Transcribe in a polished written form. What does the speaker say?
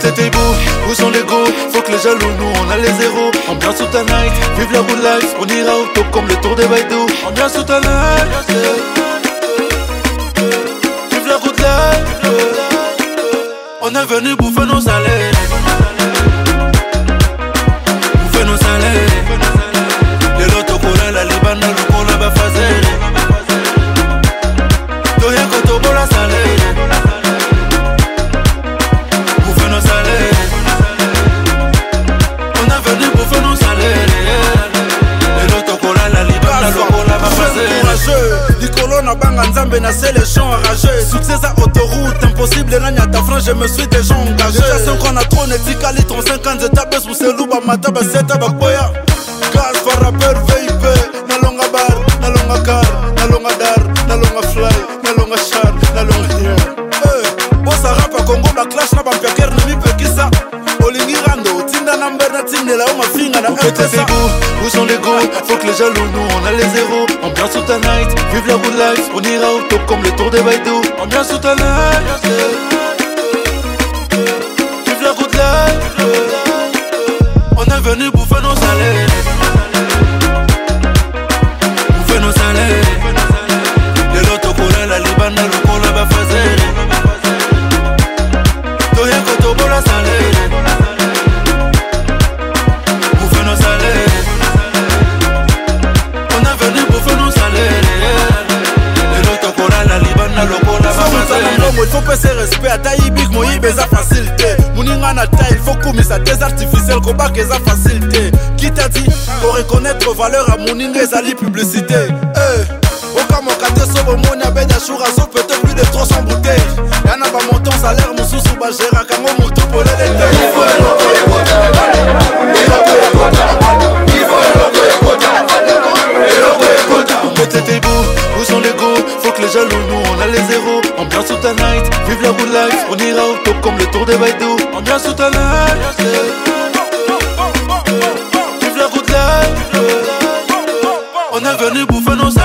péter tes bouts, où sont les go? Faut que les jaloux, nous on a les zéros. Ambiance toute la night, vive la good life. On ira au top comme le tour des Baïdou. Ambiance toute la night, vive la good life. On est venu bouffer nos salaires, bouffer nos salaires. Les lotos coulent la Libana, le coulent la fazer. Toya koto bola salaire, bouffer nos salaires. On est venu bouffer nos salaires. Les lotos coulent la Libana, le coulent la fazer. Nicolo na banga nzambe na c'est les gens enragés. Toutes ces autoroutes impossible nanya ta frange, je me suis déjà engagé. Déjà 5 ans na trop netika litre 50 étapes sous ces loups mata ba seta ba boya. Gaz for rapper VIP, na longa bar, na longa car, na longa dar, na longa fly, na longa char, na longa here. Bossa rapa Congo ba clash na ba mpiaker na mi pekisa. Olingi rando, tinda number na tinde la uma finga na MTSA. Où sont les go? Faut que les jaloux, nous on a les zéros. Ambiance toute la night, vive la good life. On ira au top comme le tour des Baïdou. Ambiance toute la night, vive la good life. On est venu bouffer nos salaires, bouffer nos salaires. Les lotos coulent la Libana, le coulent la fazer. Toya koto bola salaire, bouffer nos salaires. On est venu bouffer nos salaires. Les lotos coulent la Libana, le coulent la fazer. Il faut passer respect à taille big moi beza facilité. Moninga na taille, il faut couper sa des artificiels combat que ça facilité. Qui t'a dit pour reconnaître valeur à moninga ezali publicité. Oka mokate sobo monia beda shura so peut-être plus de 300 bouteilles. Yana ba monton salaire mususu ba gera kango mutu polele te. Péter tes bouts, où sont les go? Faut que les jaloux, nous on a les zéros. Ambiance toute la night, vive la good life. On ira au top comme le tour des Baïdou. Ambiance toute la night, vive la good life. On est venu bouffer nos salaires.